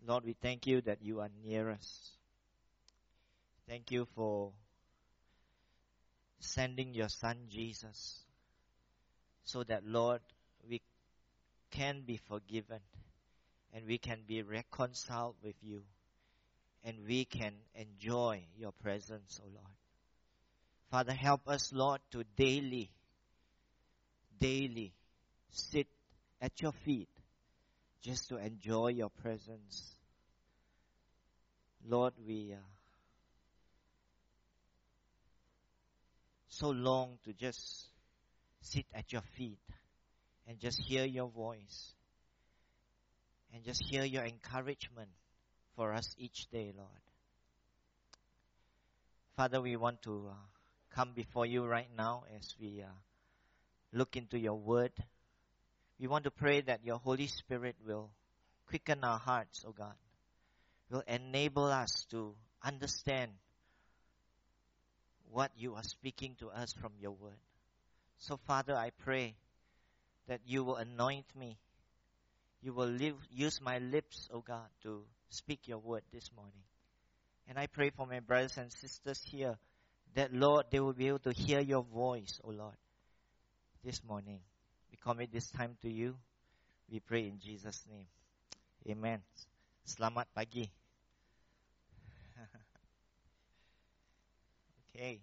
Lord, we thank you that you are near us. Thank you for sending your Son Jesus so that, Lord, we can be forgiven and we can be reconciled with you and we can enjoy your presence, O Lord. Father, help us, Lord, to daily sit at your feet just to enjoy your presence. Lord, we so long to just sit at your feet and just hear your voice and just hear your encouragement for us each day, Lord. Father, we want to come before you right now as we look into your word. We want to pray that your Holy Spirit will quicken our hearts, O God, will enable us to understand what you are speaking to us from your word. So, Father, I pray that you will anoint me. You will use my lips, O God, to speak your word this morning. And I pray for my brothers and sisters here that, Lord, they will be able to hear your voice, O Lord, this morning. We commit this time to you. We pray in Jesus' name. Amen. Selamat pagi. Okay.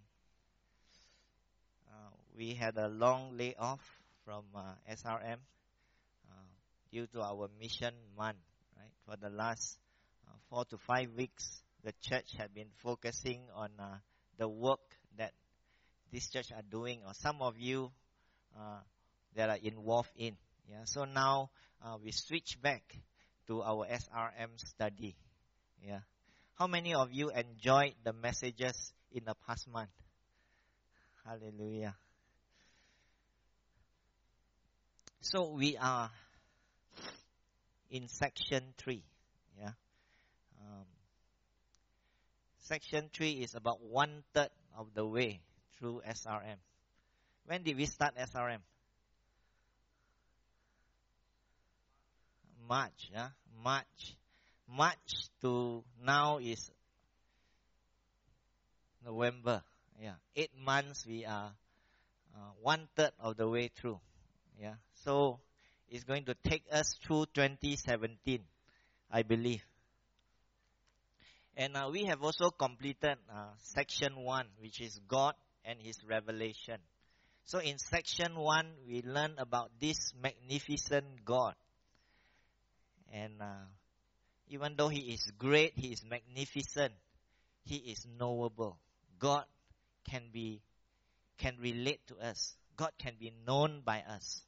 We had a long layoff from SRM due to our mission month, right? For the last 4 to 5 weeks, the church had been focusing on the work that this church are doing, or some of you that are involved in. Yeah. So now we switch back to our SRM study. Yeah. How many of you enjoyed the messages in the past month? Hallelujah. So we are in section 3. Yeah. Section 3 is about 1/3 of the way through SRM. When did we start SRM? March. Yeah? March to now is November. Yeah. 8 months we are 1/3 of the way through. Yeah. So it's going to take us through 2017, I believe. And we have also completed section 1, which is God and His revelation. So in section 1, we learn about this magnificent God. And even though He is great, He is magnificent, He is knowable. God can relate to us. God can be known by us.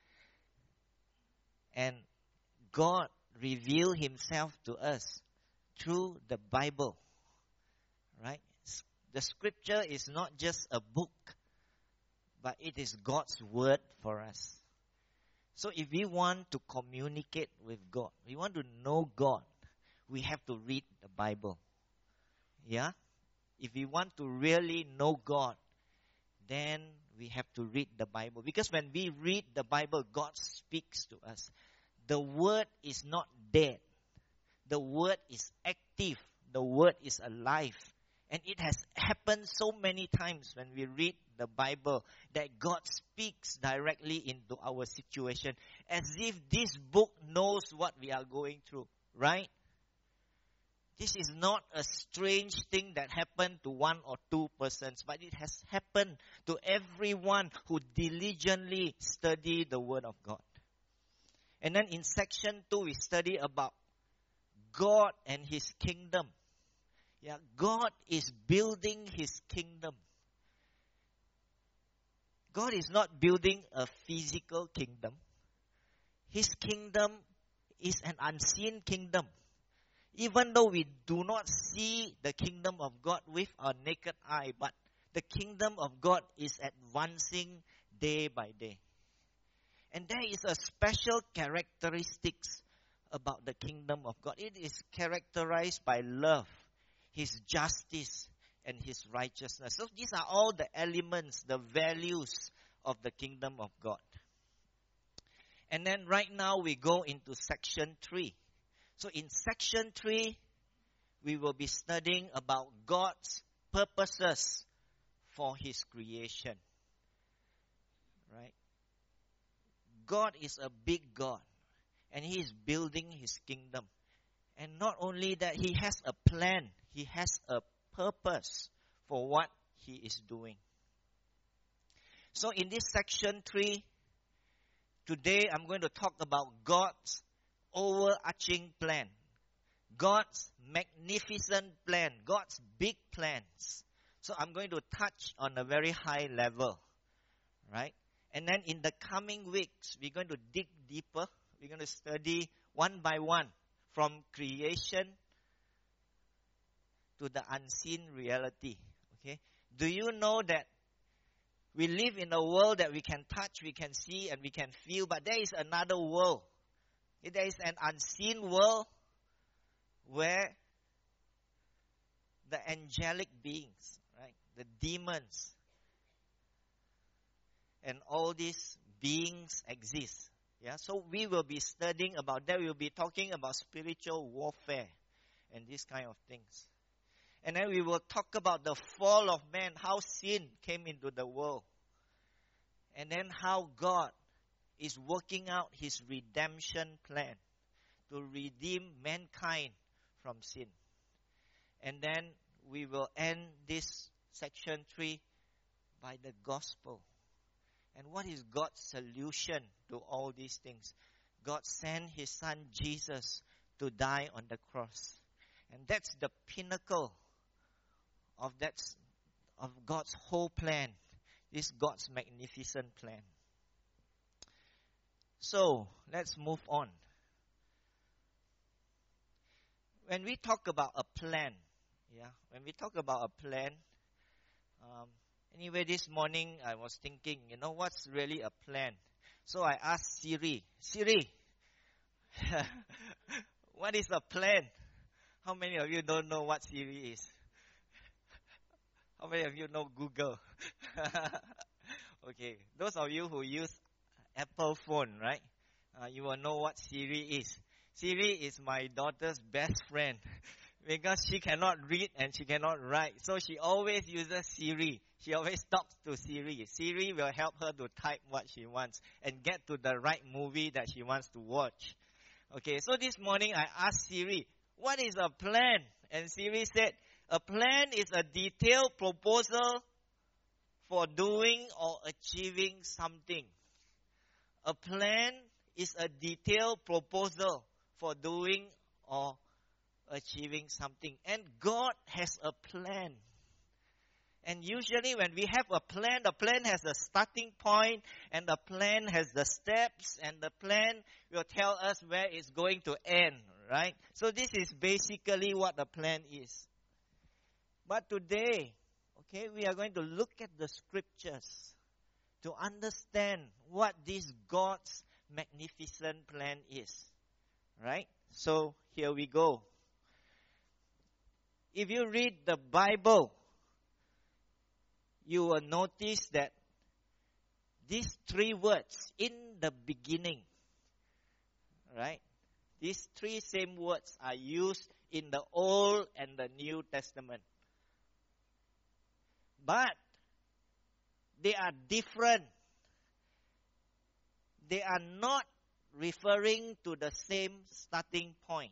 And God revealed Himself to us through the Bible. Right? The scripture is not just a book, but it is God's word for us. So if we want to communicate with God, we want to know God, we have to read the Bible. Yeah? If we want to really know God, then we have to read the Bible. Because when we read the Bible, God speaks to us. The word is not dead. The word is active. The word is alive. And it has happened so many times when we read the Bible that God speaks directly into our situation, as if this book knows what we are going through, right? This is not a strange thing that happened to 1 or 2 persons, but it has happened to everyone who diligently study the Word of God. And then in section 2, we study about God and His kingdom. Yeah, God is building His kingdom. God is not building a physical kingdom. His kingdom is an unseen kingdom. Even though we do not see the kingdom of God with our naked eye, but the kingdom of God is advancing day by day. And there is a special characteristics about the kingdom of God. It is characterized by love, His justice, and His righteousness. So these are all the elements, the values of the kingdom of God. And then right now we go into section 3. So in section 3, we will be studying about God's purposes for His creation. Right? God is a big God, and He is building His kingdom. And not only that, He has a plan. He has a purpose for what He is doing. So in this section 3, today I'm going to talk about God's overarching plan. God's magnificent plan. God's big plans. So I'm going to touch on a very high level. Right? And then in the coming weeks, we're going to dig deeper. We're going to study one by one from creation to the unseen reality. Okay? Do you know that we live in a world that we can touch, we can see, and we can feel, but there is another world. There is an unseen world where the angelic beings, right, the demons, and all these beings exist. Yeah, so we will be studying about that. We will be talking about spiritual warfare and these kind of things. And then we will talk about the fall of man, how sin came into the world. And then how God is working out His redemption plan to redeem mankind from sin. And then we will end this section 3 by the gospel. And what is God's solution to all these things? God sent His Son Jesus to die on the cross. And that's the pinnacle of God's whole plan. This God's magnificent plan. So, let's move on. When we talk about a plan, anyway, this morning I was thinking, what's really a plan? So I asked Siri, what is a plan? How many of you don't know what Siri is? How many of you know Google? Okay, those of you who use Apple phone, right? You will know what Siri is. Siri is my daughter's best friend because she cannot read and she cannot write. So she always uses Siri. She always talks to Siri. Siri will help her to type what she wants and get to the right movie that she wants to watch. Okay, so this morning I asked Siri, what is a plan? And Siri said, a plan is a detailed proposal for doing or achieving something. A plan is a detailed proposal for doing or achieving something. And God has a plan. And usually when we have a plan, the plan has a starting point, and the plan has the steps, and the plan will tell us where it's going to end, right? So this is basically what the plan is. But today, okay, we are going to look at the scriptures to understand what this God's magnificent plan is, right? So here we go. If you read the Bible, you will notice that these 3 words, in the beginning, right? These 3 same words are used in the Old and the New Testament. But they are different. They are not referring to the same starting point.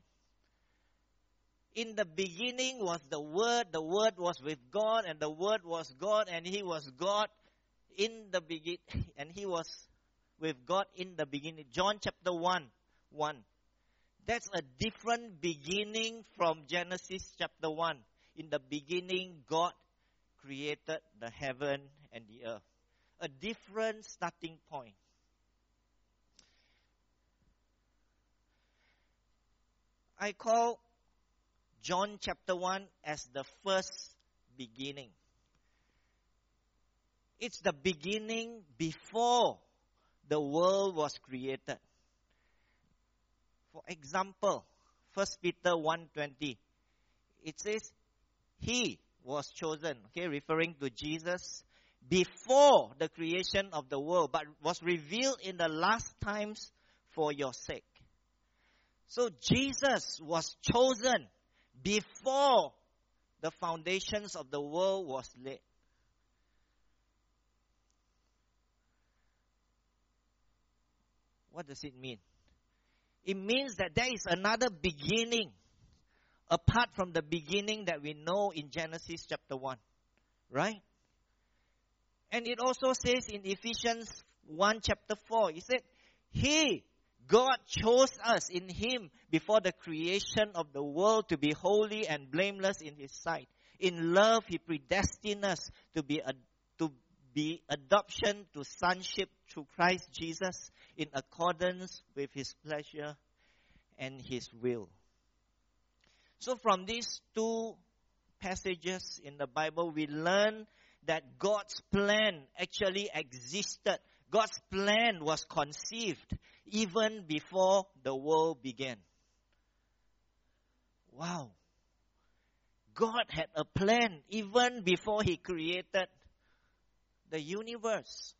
In the beginning was the Word was with God, and the Word was God, and He was God in the beginning, and He was with God in the beginning. John chapter 1:1. That's a different beginning from Genesis chapter 1. In the beginning, God created the heaven and the earth. A different starting point. I call John chapter 1 as the first beginning. It's the beginning before the world was created. For example, 1 Peter 1:20, it says, He was chosen, okay, referring to Jesus, before the creation of the world, but was revealed in the last times for your sake. So Jesus was chosen before the foundations of the world was laid. What does it mean? It means that there is another beginning apart from the beginning that we know in Genesis chapter 1. Right? And it also says in Ephesians 1 chapter 4, it said, God chose us in Him before the creation of the world to be holy and blameless in His sight. In love, He predestined us to be adoption to sonship through Christ Jesus in accordance with His pleasure and His will. So from these two passages in the Bible, we learn that God's plan actually existed. God's plan was conceived even before the world began. Wow. God had a plan even before He created the universe.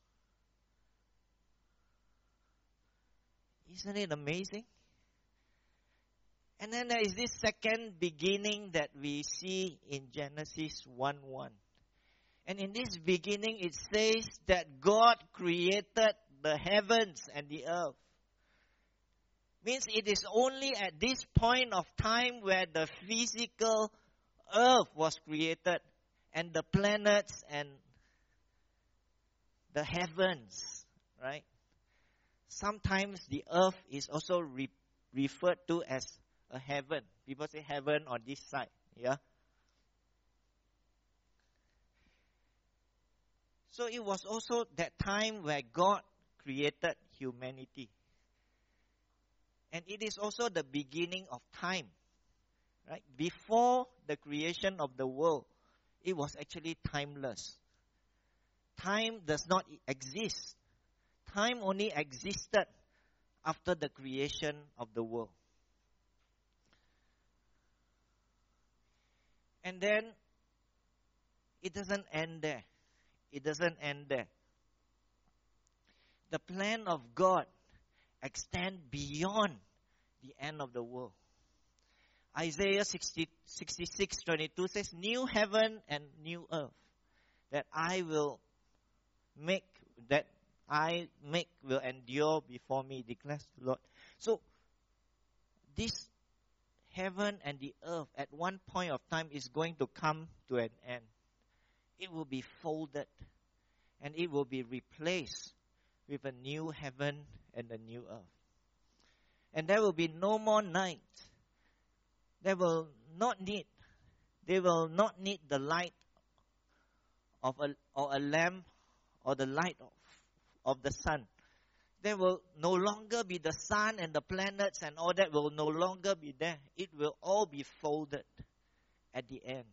Isn't it amazing? And then there is this second beginning that we see in Genesis 1:1. And in this beginning it says that God created the heavens and the earth. Means it is only at this point of time where the physical earth was created and the planets and the heavens, right? Sometimes the earth is also referred to as a heaven. People say heaven on this side, yeah? So it was also that time where God created humanity. And it is also the beginning of time, right? Before the creation of the world, it was actually timeless. Time does not exist. Time only existed after the creation of the world. And then, it doesn't end there. It doesn't end there. The plan of God extends beyond the end of the world. Isaiah 66:22 says, New heaven and new earth that I make will endure before me, declares the Lord. So, this heaven and the earth at one point of time is going to come to an end. It will be folded and it will be replaced with a new heaven and a new earth. And there will be no more night. They will not need the light of a lamp or the light of the sun. There will no longer be the sun and the planets and all that will no longer be there. It will all be folded at the end.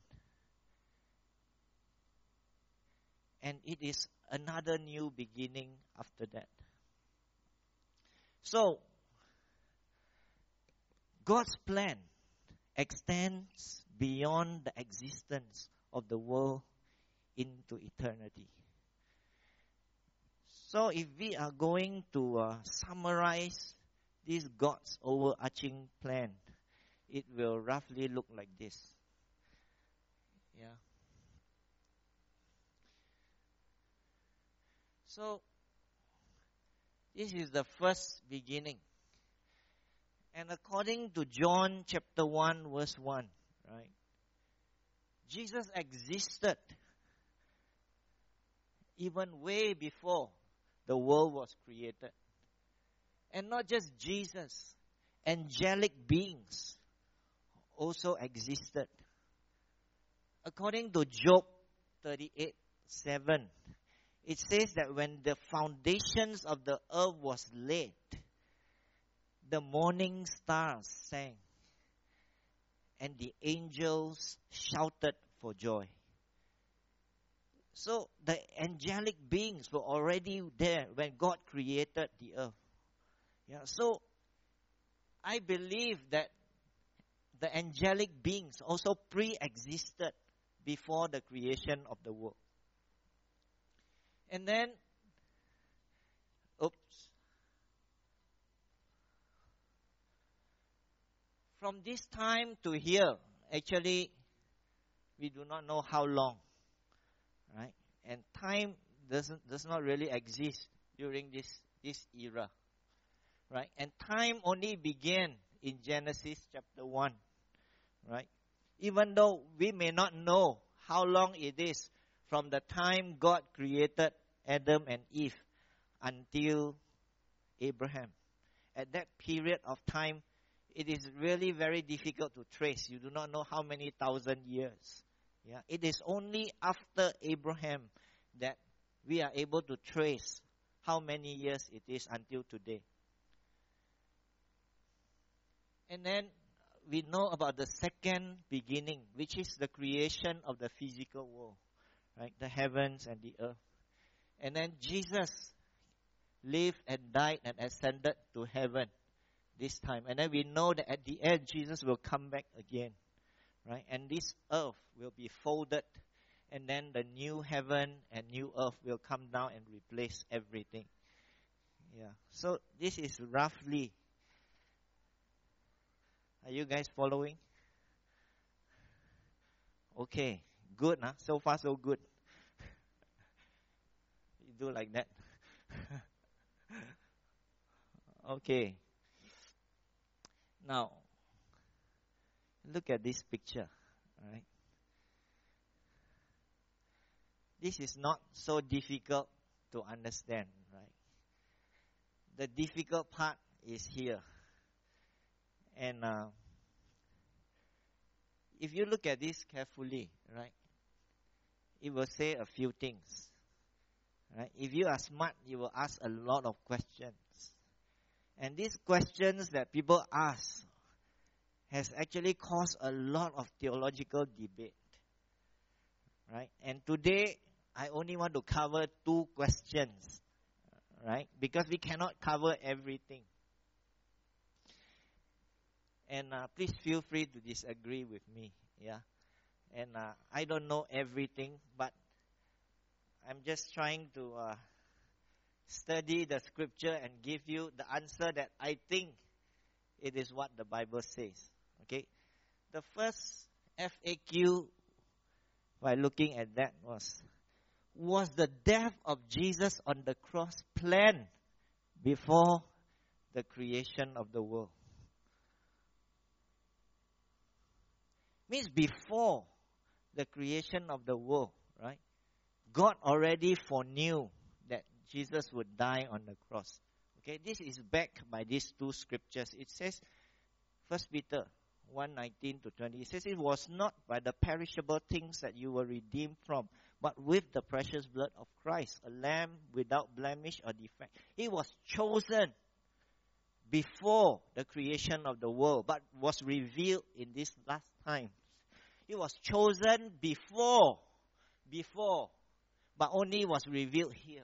And it is another new beginning after that. So, God's plan extends beyond the existence of the world into eternity. So if we are going to summarize this God's overarching plan, it will roughly look like this. Yeah. So, this is the first beginning. And according to John chapter 1 verse 1, right? Jesus existed even way before the world was created. And not just Jesus, angelic beings also existed. According to Job 38:7, it says that when the foundations of the earth was laid, the morning stars sang, and the angels shouted for joy. So the angelic beings were already there when God created the earth. Yeah, so I believe that the angelic beings also pre-existed before the creation of the world. And then, from this time to here, actually, we do not know how long, right? And time does not really exist during this era, right? And time only began in Genesis chapter 1, right? Even though we may not know how long it is from the time God created Adam and Eve until Abraham. At that period of time, it is really very difficult to trace. You do not know how many thousand years. Yeah, it is only after Abraham that we are able to trace how many years it is until today. And then we know about the second beginning, which is the creation of the physical world, right? The heavens and the earth. And then Jesus lived and died and ascended to heaven this time. And then we know that at the end, Jesus will come back again, right? And this earth will be folded, and then the new heaven and new earth will come down and replace everything. Yeah. So this is roughly. Are you guys following? Okay. Good, huh? So far so good. You do like that. Okay. Now, look at this picture, right? This is not so difficult to understand, right? The difficult part is here. And if you look at this carefully, right, it will say a few things, right? If you are smart, you will ask a lot of questions. And these questions that people ask has actually caused a lot of theological debate, right? And today, I only want to cover 2 questions, right? Because we cannot cover everything. And please feel free to disagree with me, yeah? And I don't know everything, but I'm just trying to study the scripture and give you the answer that I think it is what the Bible says, okay? The first FAQ, by looking at that, was the death of Jesus on the cross planned before the creation of the world? Means before the creation of the world, right? God already foreknew that Jesus would die on the cross. Okay, this is backed by these 2 scriptures. It says, 1 Peter 1:19 to 20. It says, it was not by the perishable things that you were redeemed from, but with the precious blood of Christ, a lamb without blemish or defect. He was chosen before the creation of the world, but was revealed in these last times. He was chosen before, but only was revealed here.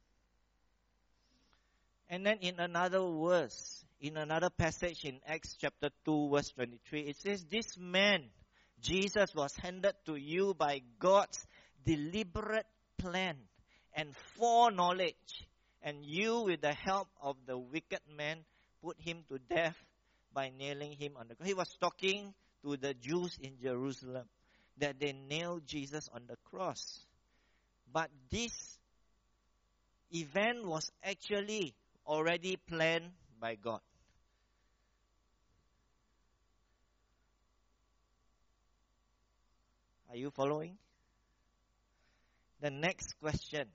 And then in another verse, in another passage in Acts chapter 2, verse 23, it says, this man, Jesus, was handed to you by God's deliberate plan and foreknowledge, and you, with the help of the wicked man, put him to death by nailing him on the cross. He was talking to the Jews in Jerusalem that they nailed Jesus on the cross. But this event was actually already planned by God. Are you following? The next question.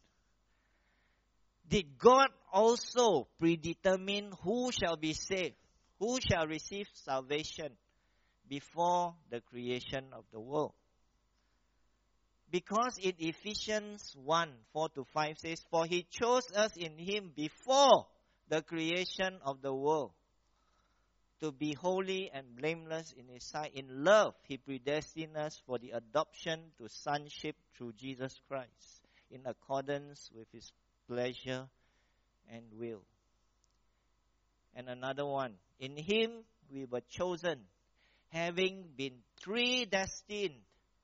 Did God also predetermine who shall be saved, who shall receive salvation before the creation of the world? Because in Ephesians 1:4-5 says, for he chose us in him before the creation of the world to be holy and blameless in his sight. In love, he predestined us for the adoption to sonship through Jesus Christ, in accordance with his pleasure and will. And another one, in him we were chosen, having been predestined.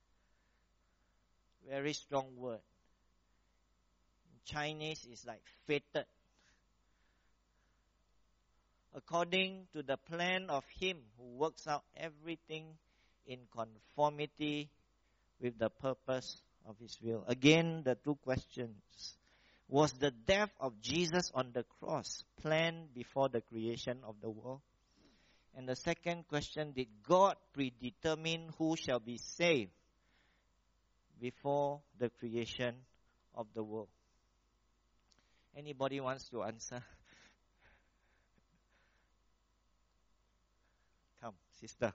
Very strong word. In Chinese, it's like fated. according to the plan of Him who works out everything in conformity with the purpose of His will. Again, the two questions. Was the death of Jesus on the cross planned before the creation of the world? And the second question, did God predetermine who shall be saved before the creation of the world? Anybody wants to answer? Come, sister.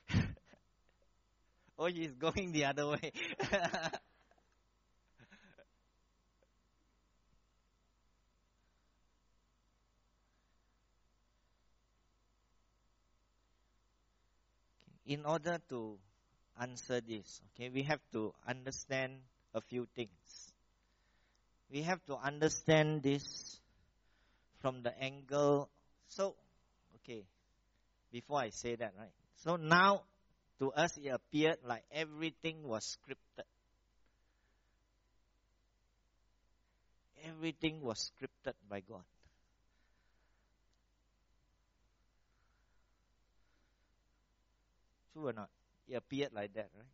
Oh, he's going the other way. In order to answer this, okay, we have to understand a few things. We have to understand this from the angle. So, okay, before I say that, right? So now, to us, it appeared like everything was scripted. Everything was scripted by God. True or not? It appeared like that, right?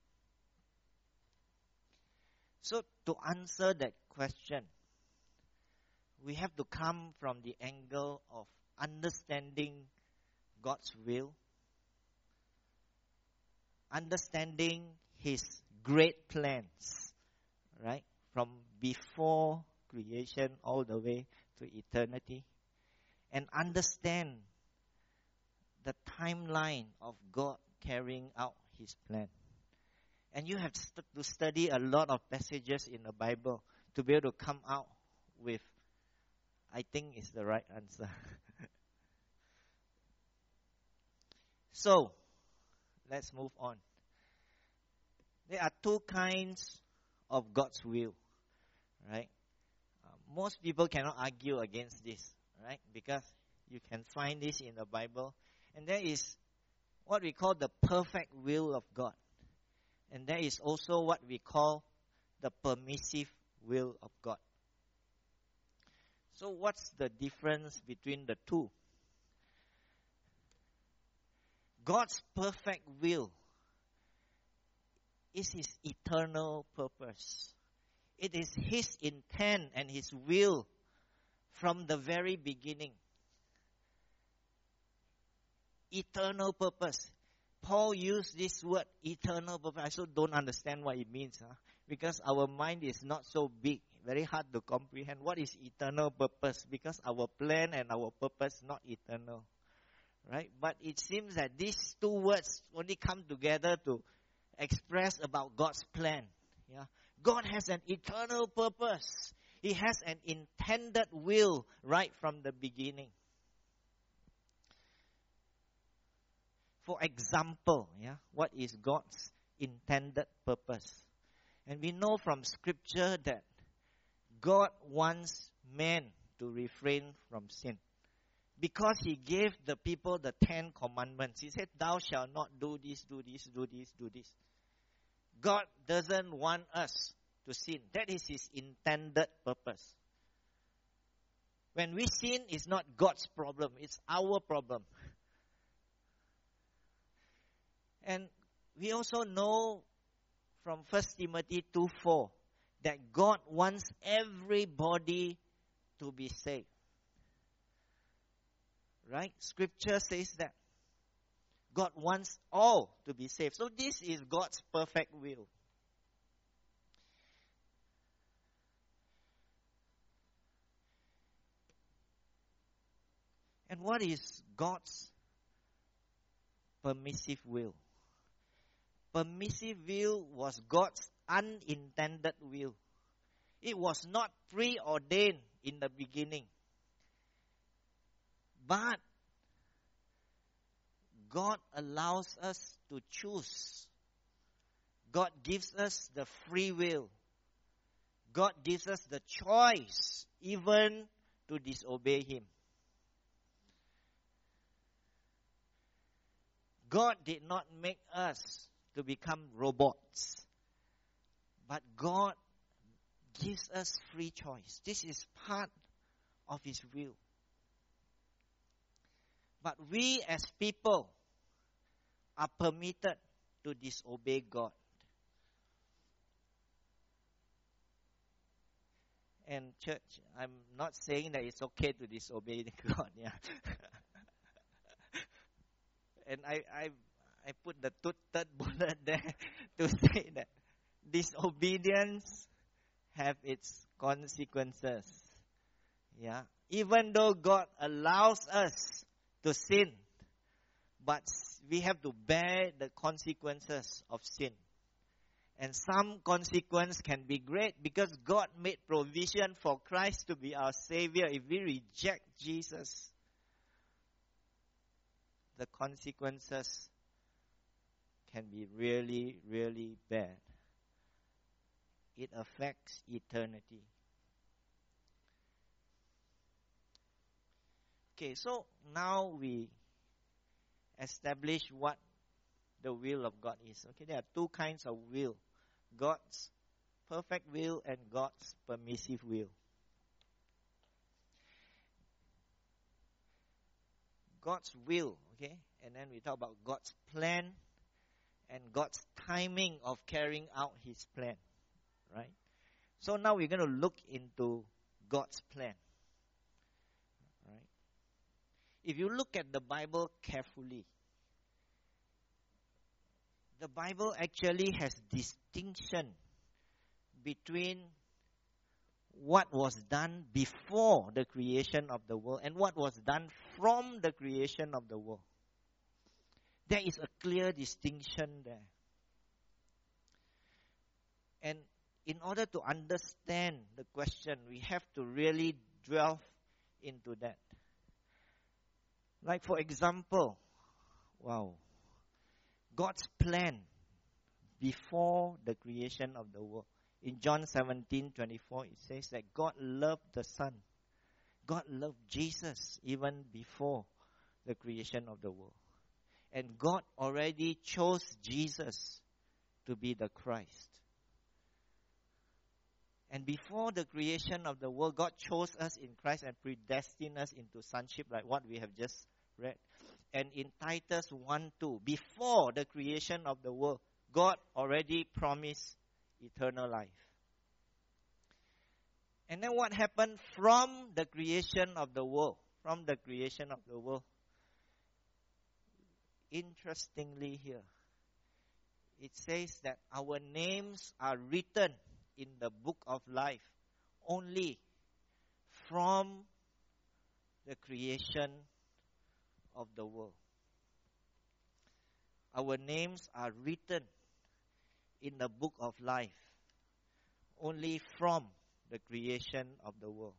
So to answer that question, we have to come from the angle of understanding God's will, understanding His great plans, right? From before creation all the way to eternity, and understand the timeline of God carrying out His plan. And you have to study a lot of passages in the Bible to be able to come out with, I think is the right answer. So, let's move on. There are two kinds of God's will, right? Most people cannot argue against this, right? Because you can find this in the Bible. And there is what we call the perfect will of God. And there is also what we call the permissive will of God. So what's the difference between the two? God's perfect will is His eternal purpose. It is His intent and His will from the very beginning. Eternal purpose. Paul used this word, eternal purpose. I also don't understand what it means. Because our mind is not so big. Very hard to comprehend. What is eternal purpose? Because our plan and our purpose not eternal. Right? But it seems that these two words only come together to express about God's plan. Yeah? God has an eternal purpose. He has an intended will right from the beginning. For example, what is God's intended purpose? And we know from Scripture that God wants man to refrain from sin. Because He gave the people the 10 commandments. He said, thou shalt not do this, do this, do this, do this. God doesn't want us to sin. That is His intended purpose. When we sin, it's not God's problem. It's our problem. And we also know from 1 Timothy 2:4 that God wants everybody to be saved. Right? Scripture says that. God wants all to be saved. So this is God's perfect will. And what is God's permissive will? Permissive will was God's unintended will. It was not preordained in the beginning. But God allows us to choose. God gives us the free will. God gives us the choice even to disobey Him. God did not make us to become robots. But God gives us free choice. This is part of His will. But we as people are permitted to disobey God. And church, I'm not saying that it's okay to disobey God. Yeah. And I put the third bullet there to say that disobedience have its consequences. Yeah. Even though God allows us to sin, but we have to bear the consequences of sin. And some consequence can be great because God made provision for Christ to be our Savior. If we reject Jesus, the consequences can be really, really bad. It affects eternity. Okay, so now we establish what the will of God is. Okay, there are two kinds of will. God's perfect will and God's permissive will. God's will, okay? And then we talk about God's plan and God's timing of carrying out His plan, right? So now we're going to look into God's plan, right? If you look at the Bible carefully, the Bible actually has distinction between what was done before the creation of the world and what was done from the creation of the world. There is a clear distinction there. And in order to understand the question, we have to really delve into that. Like for example, God's plan before the creation of the world. In John 17:24, it says that God loved the Son. God loved Jesus even before the creation of the world. And God already chose Jesus to be the Christ. And before the creation of the world, God chose us in Christ and predestined us into sonship, like what we have just read. And in Titus 1:2, before the creation of the world, God already promised eternal life. And then what happened from the creation of the world? From the creation of the world. Interestingly here, it says that our names are written in the book of life only from the creation of the world. Our names are written in the book of life only from the creation of the world.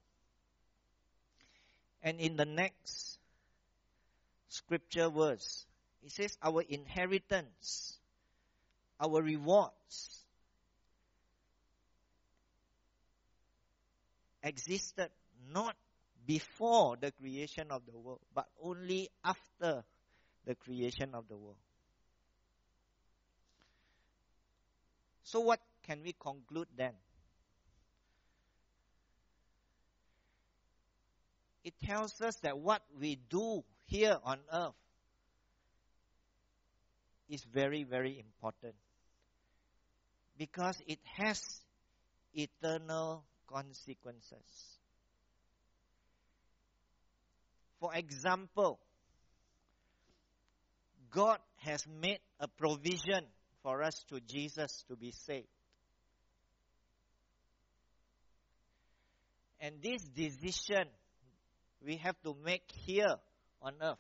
And in the next scripture verse, it says our inheritance, our rewards existed not before the creation of the world, but only after the creation of the world. So what can we conclude then? It tells us that what we do here on earth is very, very important because it has eternal consequences. For example, God has made a provision for us to Jesus to be saved. And this decision we have to make here on earth.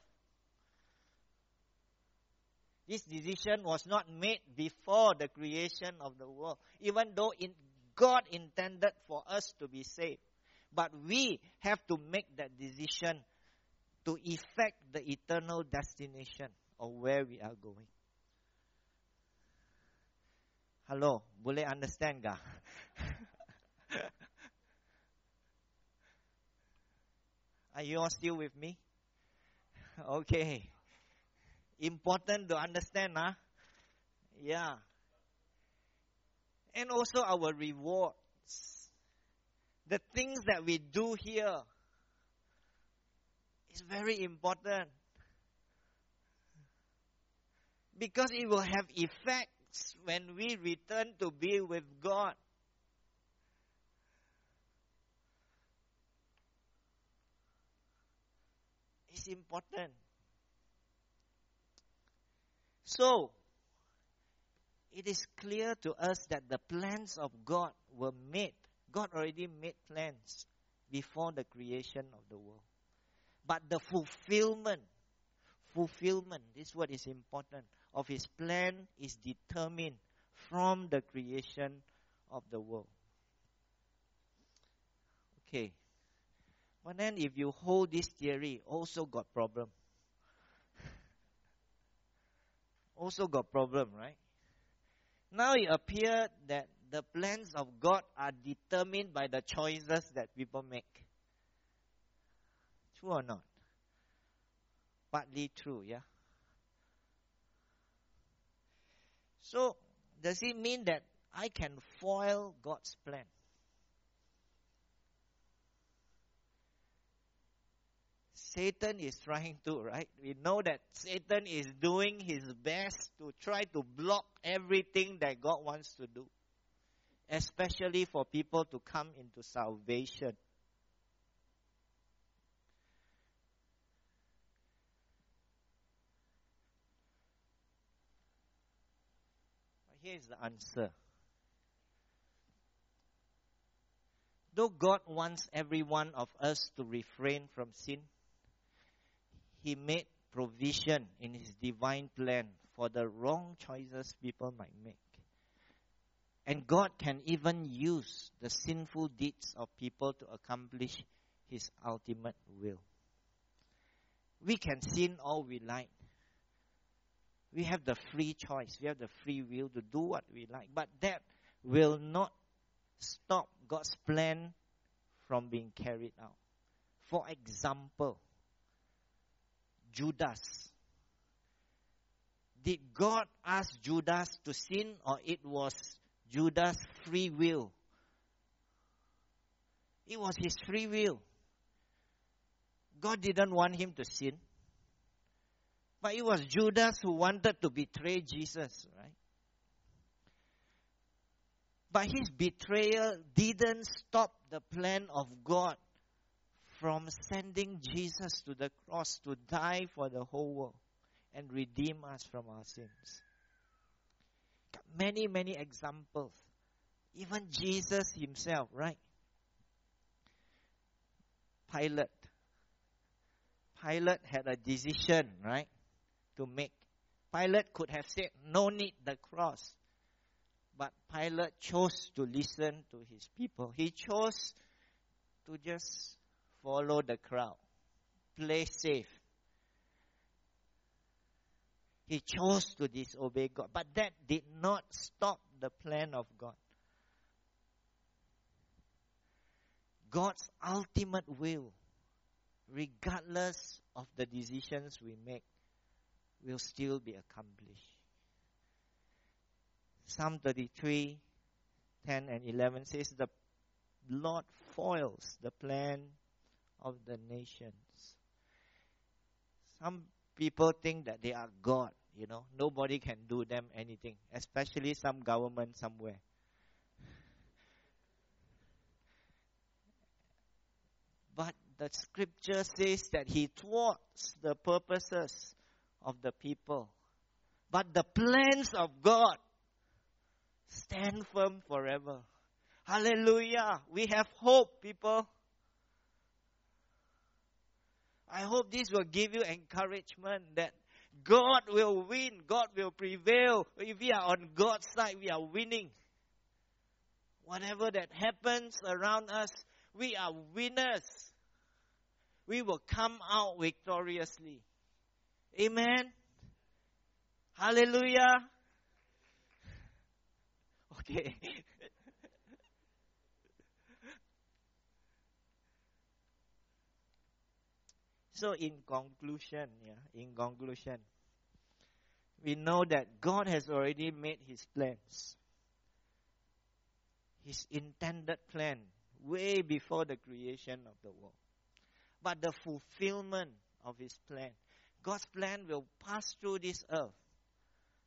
This decision was not made before the creation of the world, even though God intended for us to be saved. But we have to make that decision to effect the eternal destination of where we are going. Hello, boleh understand ga? Are you all still with me? Okay. Important to understand, huh? Yeah. And also our rewards. The things that we do here is very important. Because it will have effects when we return to be with God. It's important. So, it is clear to us that the plans of God were made. God already made plans before the creation of the world. But the fulfillment, this word is important, of His plan is determined from the creation of the world. Okay. But then if you hold this theory, also got problem. Also got problem, right? Now it appears that the plans of God are determined by the choices that people make. True or not? Partly true, yeah? So, does it mean that I can foil God's plan? Satan is trying to, right? We know that Satan is doing his best to try to block everything that God wants to do, especially for people to come into salvation. But here is the answer. Though God wants every one of us to refrain from sin, He made provision in His divine plan for the wrong choices people might make. And God can even use the sinful deeds of people to accomplish His ultimate will. We can sin all we like. We have the free choice. We have the free will to do what we like. But that will not stop God's plan from being carried out. For example, Judas. Did God ask Judas to sin, or it was Judas' free will? It was his free will. God didn't want him to sin. But it was Judas who wanted to betray Jesus, right? But his betrayal didn't stop the plan of God from sending Jesus to the cross to die for the whole world and redeem us from our sins. Many, many examples. Even Jesus himself, right? Pilate had a decision, right, to make. Pilate could have said, no need the cross. But Pilate chose to listen to his people. He chose to just follow the crowd, play safe. He chose to disobey God. But that did not stop the plan of God. God's ultimate will, regardless of the decisions we make, will still be accomplished. Psalm 33, 10 and 11 says, the Lord foils the plan of the nations. Some people think that they are God, you know. Nobody can do them anything, especially some government somewhere. But the scripture says that He thwarts the purposes of the people. But the plans of God stand firm forever. Hallelujah. We have hope, people. I hope this will give you encouragement that God will win. God will prevail. If we are on God's side, we are winning. Whatever that happens around us, we are winners. We will come out victoriously. Amen. Hallelujah. Okay. So in conclusion, we know that God has already made His plans. His intended plan way before the creation of the world. But the fulfillment of His plan, God's plan will pass through this earth.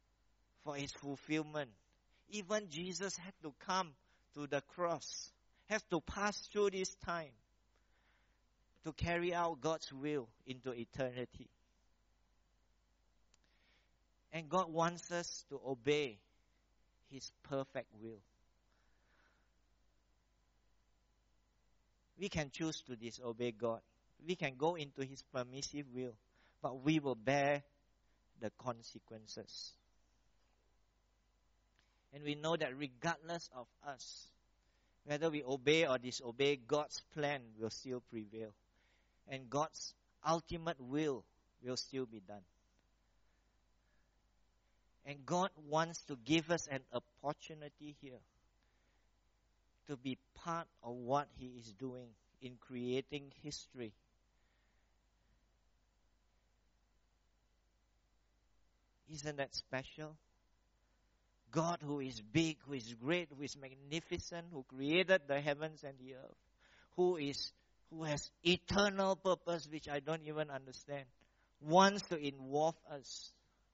for its fulfillment. Even Jesus had to come to the cross, has to pass through this time to carry out God's will into eternity. And God wants us to obey His perfect will. We can choose to disobey God. We can go into His permissive will, but we will bear the consequences. And we know that regardless of us, whether we obey or disobey, God's plan will still prevail. And God's ultimate will still be done. And God wants to give us an opportunity here to be part of what He is doing in creating history. Isn't that special? God, who is big, who is great, who is magnificent, who created the heavens and the earth, who has eternal purpose which I don't even understand, wants to involve us.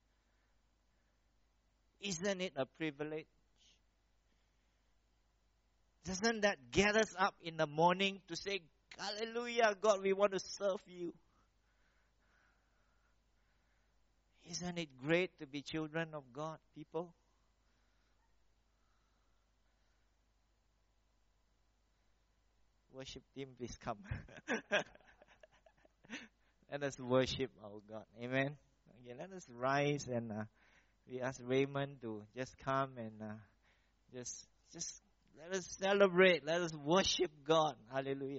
Isn't it a privilege? Doesn't that get us up in the morning to say, Hallelujah, God, we want to serve you? Isn't it great to be children of God, people? Worship team, please come. Let us worship our God. Amen. Okay, let us rise and we ask Raymond to just come and just let us celebrate. Let us worship God. Hallelujah.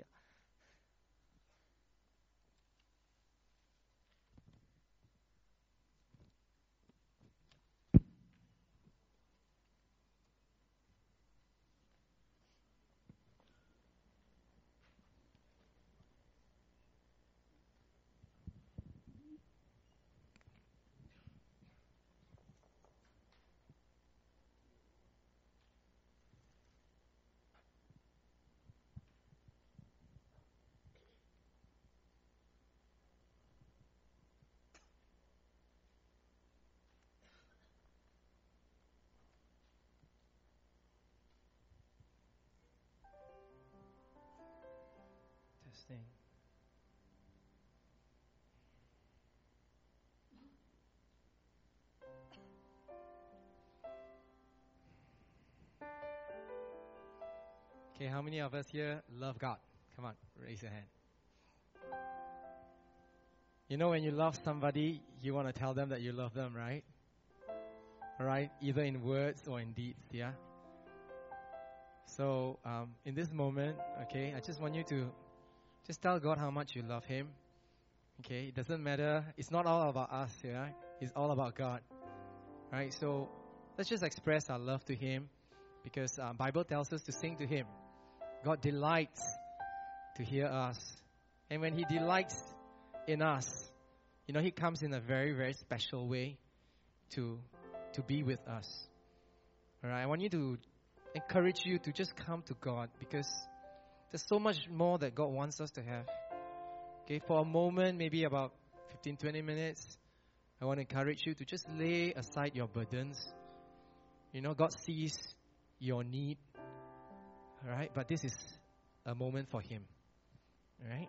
Testing. Okay, how many of us here love God? Come on, raise your hand. You know, when you love somebody, you want to tell them that you love them, right? All right, either in words or in deeds, yeah? So, in this moment, okay, I just want you to just tell God how much you love Him. Okay, it doesn't matter. It's not all about us, yeah? It's all about God. Right? So, let's just express our love to Him, because Bible tells us to sing to Him. God delights to hear us. And when He delights in us, you know, He comes in a very, very special way to be with us. All right? I want you to encourage you to just come to God, because there's so much more that God wants us to have. Okay, for a moment, maybe about 15, 20 minutes, I want to encourage you to just lay aside your burdens. You know, God sees your need. All right, but this is a moment for Him. All right?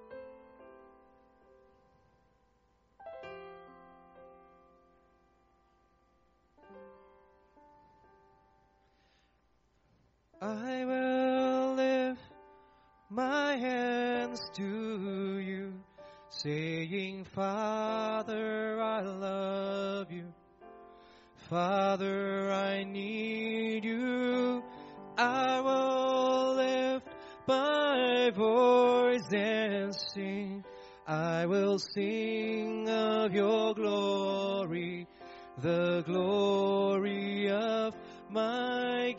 I will lift my hands to you, saying, Father, I love you. Father, I need you. I will lift my voice and sing. I will sing of your glory, the glory of my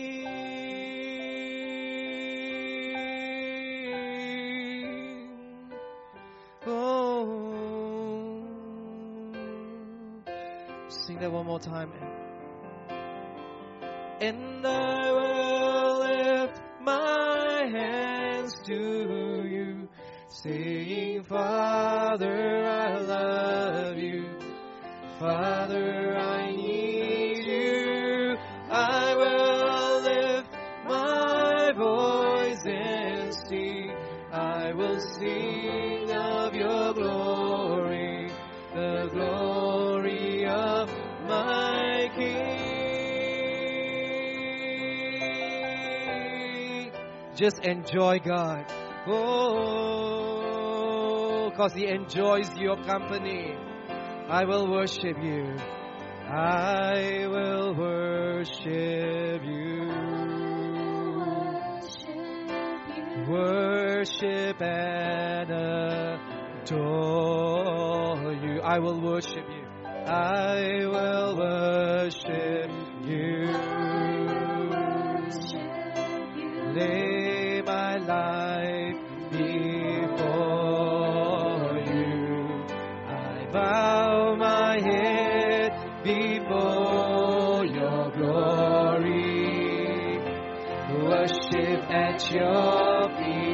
King. Oh, sing that one more time. And I will lift my hands to you, saying, Father, I love you. Father, I need will sing of your glory, the glory of my King. Just enjoy God. Oh, because He enjoys your company. I will worship you. I will worship you. Worship and adore you. I will worship you. I will worship you. Lay my life before you. I bow my head before your glory. Worship at your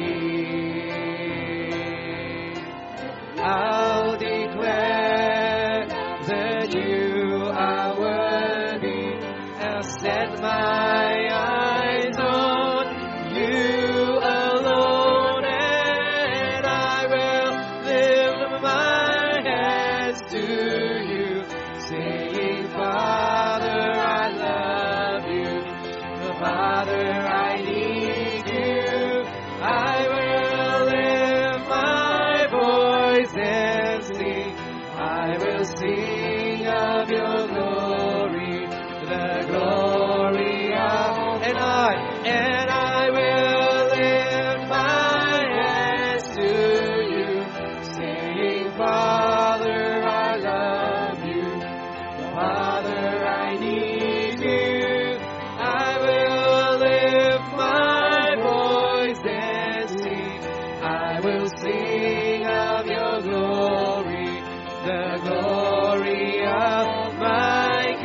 feet. I'll declare that you are worthy. I'll set my eyes on you alone, and I will lift my hands to you, saying, Father, I love you. Father, I need you. I will lift my voice and sing. I will sing of your glory, the glory of, and I will lift my hands to you, saying, Father, I love you. Father, I need you. I will lift my voice and sing. I will sing of your glory, the glory of my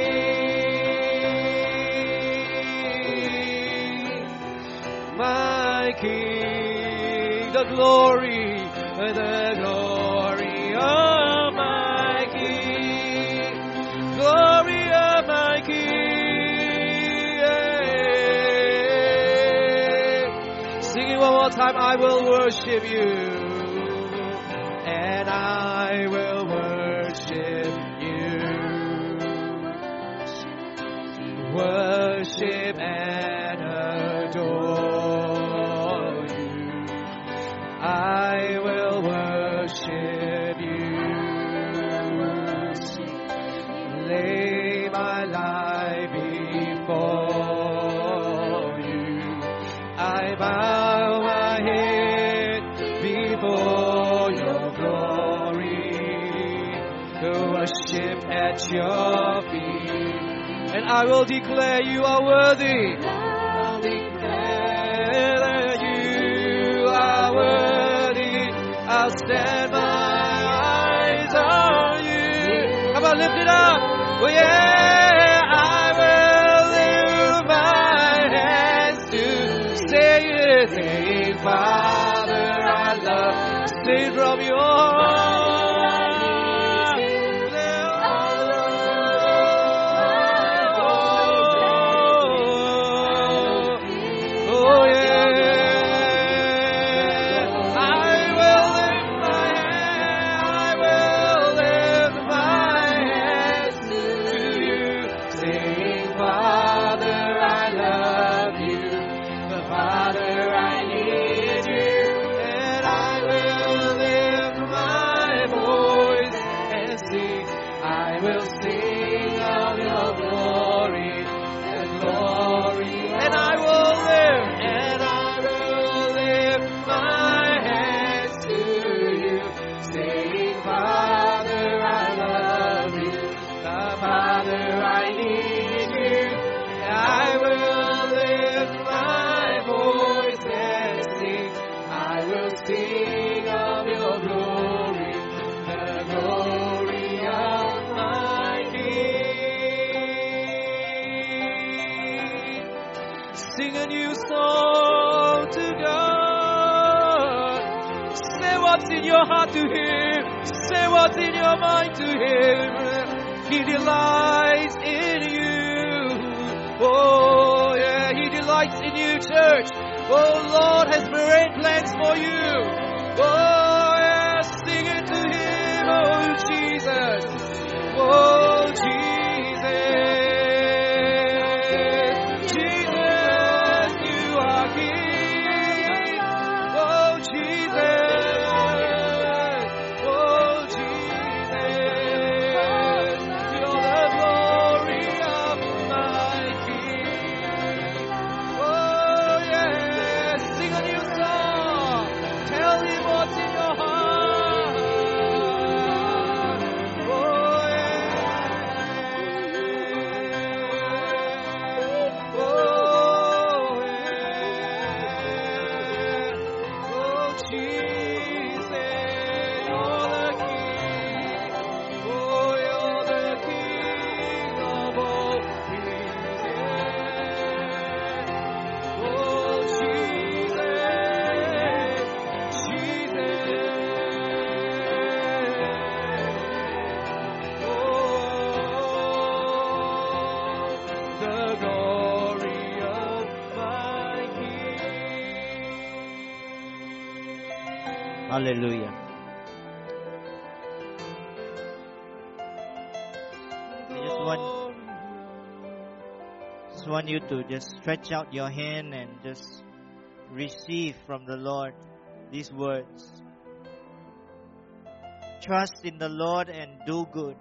King. My King, the glory of my King. Glory of my King. Sing it one more time. I will worship you, and I will worship you. Worship and adore you. I will worship you. Lay my life before you. I bow my head before your glory, to worship at your feet. And I will declare you are worthy. I'll declare that you are worthy. I'll stand my eyes on you. Come on, lift it up. Oh yeah, I will lift my hands to say it. Say, Father, I love. Say from your heart. Oh yeah, I will lift my hands to you, saying, Father, I love you. Father, I need you, and I will lift my voice and sing. I will sing of your glory, and glory, and I will lift my hands to you, saying, Father, I love you. Father, I need you. I will lift my voice and sing. I will sing of your glory, the glory of my King. Sing a new song to God. Say what's in your heart to Him. Say what's in your mind to Him. He delights in you. Oh yeah, He delights in you, church. Oh, Lord has great plans for you. Oh, yes, sing it to Him, oh Jesus. Oh, Jesus. Jesus, you are King. Oh, Jesus. Oh, Jesus. You're the glory of my King. Oh, yes, sing a new song. Tell Him what's in your heart. Oh, yeah. Oh, yeah. Oh, Jesus, you're the King. Oh, you're the King of all kings. Yeah. Oh, Jesus, the glory of my King. Hallelujah. I just want you to just stretch out your hand and just receive from the Lord these words. Trust in the Lord and do good.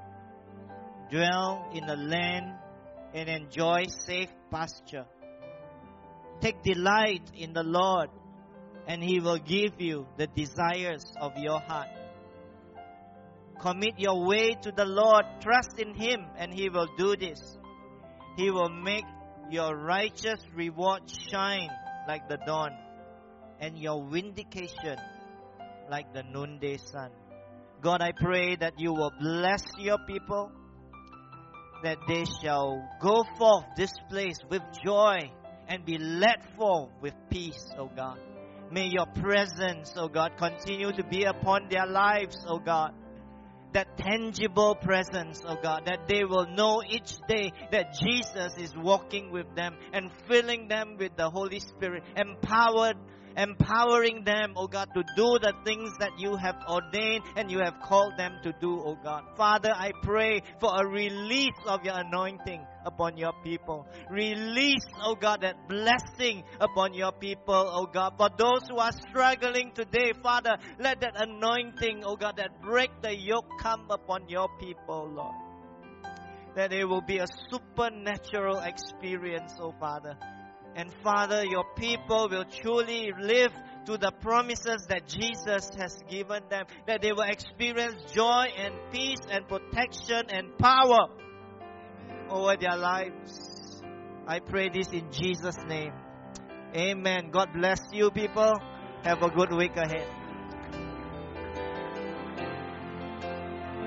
Dwell in the land and enjoy safe pasture. Take delight in the Lord, and He will give you the desires of your heart. Commit your way to the Lord. Trust in Him, and He will do this. He will make your righteous reward shine like the dawn, and your vindication like the noonday sun. God, I pray that you will bless your people, that they shall go forth this place with joy and be led forth with peace, O God. May your presence, O God, continue to be upon their lives, O God. That tangible presence, oh God, that they will know each day that Jesus is walking with them and filling them with the Holy Spirit, empowering them, oh God, to do the things that you have ordained and you have called them to do, oh God. Father, I pray for a release of your anointing upon your people. Release, oh God, that blessing upon your people, oh God. For those who are struggling today, Father, let that anointing, oh God, that break the yoke come upon your people, Lord. That it will be a supernatural experience, oh Father. And Father, your people will truly live to the promises that Jesus has given them. That they will experience joy and peace and protection and power over their lives. I pray this in Jesus' name. Amen. God bless you, people. Have a good week ahead.